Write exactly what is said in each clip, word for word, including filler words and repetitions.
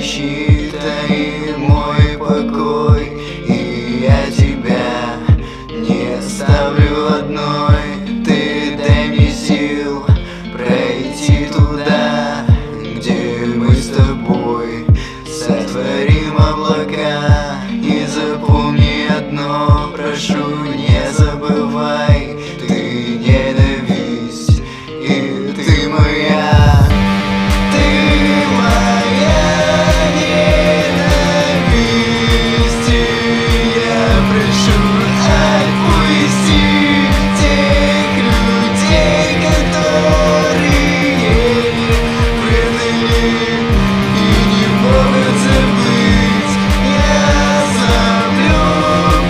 защита и мой покой. И я тебя не оставлю одной. Ты дай мне сил пройти туда, где мы с тобой сотворим облака. И запомни одно, прошу, не забывай, ты ненависть, и ты моя. Ты моя ненависть, и я прошу, отпусти тех людей, которые предали и не могут забыть. Я замлю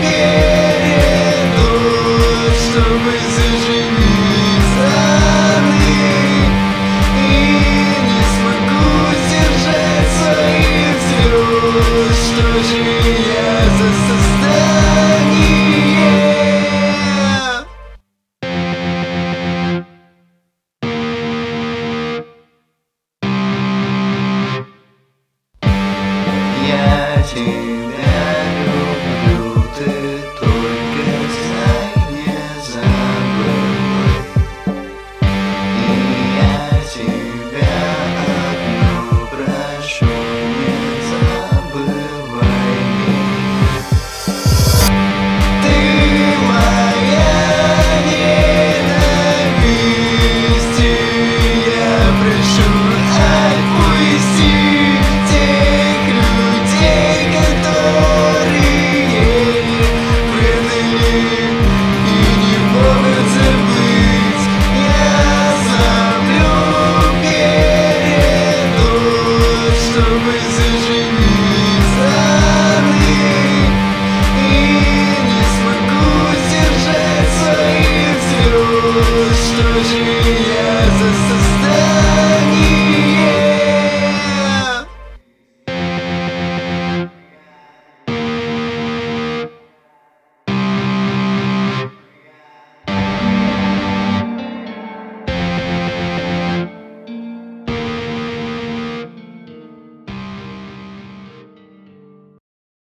передо, чтобы заживить раны, и не смогу сдержать своих слез. Что же я за создание? Я тебя